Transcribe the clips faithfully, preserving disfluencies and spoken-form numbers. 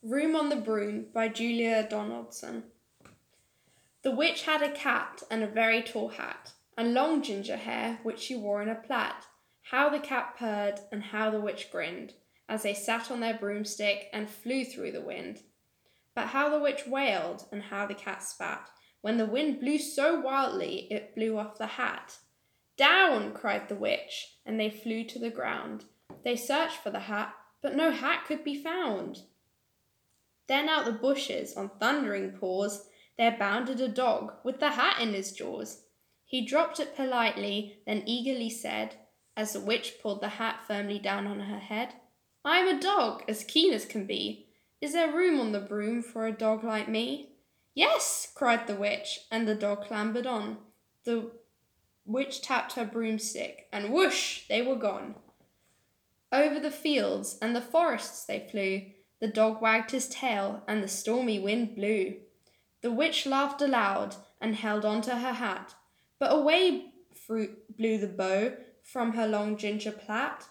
Room on the Broom by Julia Donaldson. The witch had a cat and a very tall hat, and long ginger hair which she wore in a plait. How the cat purred, and how the witch grinned, as they sat on their broomstick and flew through the wind. But how the witch wailed, and how the cat spat, when the wind blew so wildly it blew off the hat. Down, cried the witch, and they flew to the ground. They searched for the hat, but no hat could be found. Then out the bushes, on thundering paws, there bounded a dog, with the hat in his jaws. He dropped it politely, then eagerly said, as the witch pulled the hat firmly down on her head, I am a dog, as keen as can be. Is there room on the broom for a dog like me? Yes, cried the witch, and the dog clambered on. The witch tapped her broomstick, and whoosh, they were gone. Over the fields and the forests they flew. The dog wagged his tail, and the stormy wind blew. The witch laughed aloud, and held on to her hat, but away blew the bow from her long ginger plait.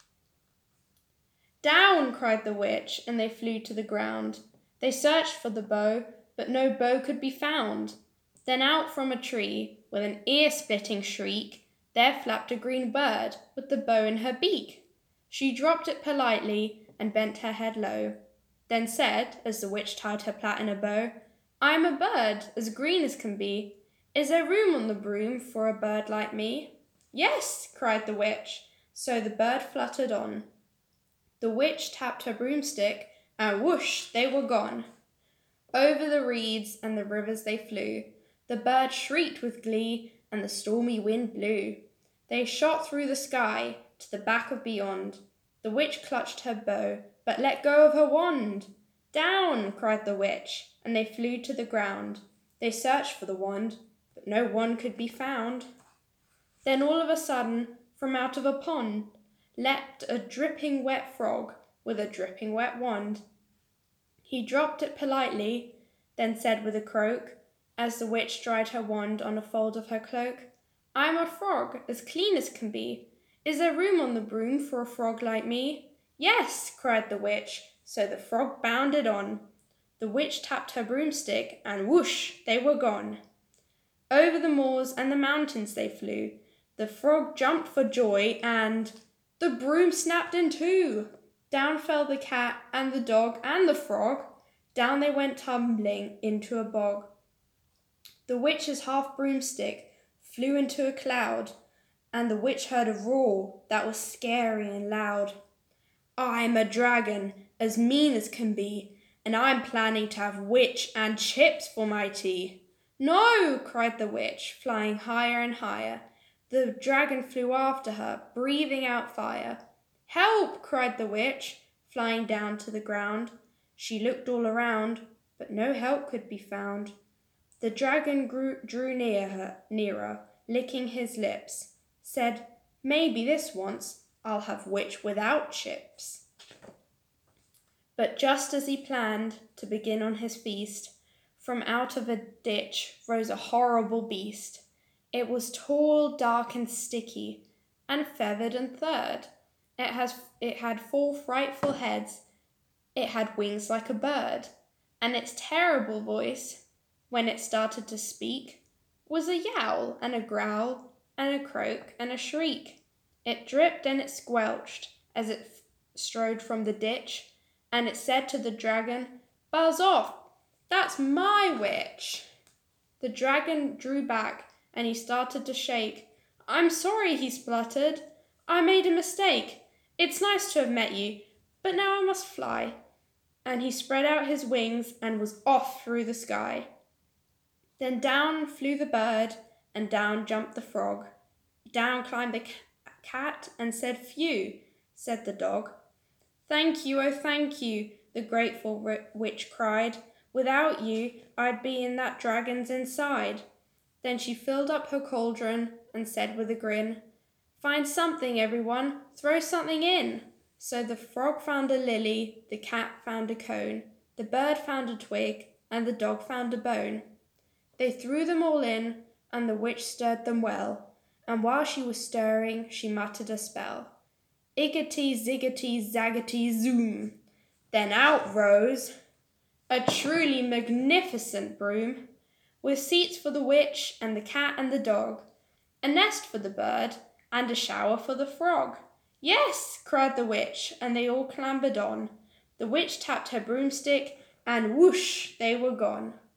Down, cried the witch, and they flew to the ground. They searched for the bow, but no bow could be found. Then out from a tree, with an ear-splitting shriek, there flapped a green bird, with the bow in her beak. She dropped it politely, and bent her head low, then said, as the witch tied her plait in a bow, I am a bird, as green as can be. Is there room on the broom for a bird like me? Yes, cried the witch, so the bird fluttered on. The witch tapped her broomstick, and whoosh, they were gone. Over the reeds and the rivers they flew. The bird shrieked with glee, and the stormy wind blew. They shot through the sky, to the back of beyond. The witch clutched her bow, but let go of her wand. Down, cried the witch, and they flew to the ground. They searched for the wand, but no wand could be found. Then all of a sudden, from out of a pond, leapt a dripping wet frog with a dripping wet wand. He dropped it politely, then said with a croak, as the witch dried her wand on a fold of her cloak, I am a frog, as clean as can be. Is there room on the broom for a frog like me? Yes, cried the witch, so the frog bounded on. The witch tapped her broomstick, and whoosh, they were gone. Over the moors and the mountains they flew. The frog jumped for joy, and the broom snapped in two. Down fell the cat and the dog and the frog. Down they went tumbling into a bog. The witch's half broomstick flew into a cloud, and the witch heard a roar that was scary and loud. I'm a dragon, as mean as can be, and I'm planning to have witch and chips for my tea. No, cried the witch, flying higher and higher. The dragon flew after her, breathing out fire. Help, cried the witch, flying down to the ground. She looked all around, but no help could be found. The dragon grew, drew near her, nearer, licking his lips, said, Maybe this once I'll have witch without chips. But just as he planned to begin on his feast, from out of a ditch rose a horrible beast. It was tall, dark, and sticky, and feathered and third. It has it had four frightful heads. It had wings like a bird, and its terrible voice, when it started to speak, was a yowl and a growl and a croak and a shriek. It dripped and it squelched as it f- strode from the ditch, and it said to the dragon, Buzz off, that's my witch. The dragon drew back, and he started to shake. I'm sorry, he spluttered. I made a mistake. It's nice to have met you, but now I must fly. And he spread out his wings and was off through the sky. Then down flew the bird, and down jumped the frog. Down climbed the cat and said, Phew, said the dog. Thank you, oh thank you, the grateful witch cried. Without you, I'd be in that dragon's inside. Then she filled up her cauldron and said with a grin, Find something, everyone, throw something in. So the frog found a lily, the cat found a cone, the bird found a twig, and the dog found a bone. They threw them all in, and the witch stirred them well, and while she was stirring, she muttered a spell. Iggity, ziggity, zaggity, zoom. Then out rose a truly magnificent broom, with seats for the witch and the cat and the dog, a nest for the bird, and a shower for the frog. Yes, cried the witch, and they all clambered on. The witch tapped her broomstick, and whoosh, they were gone.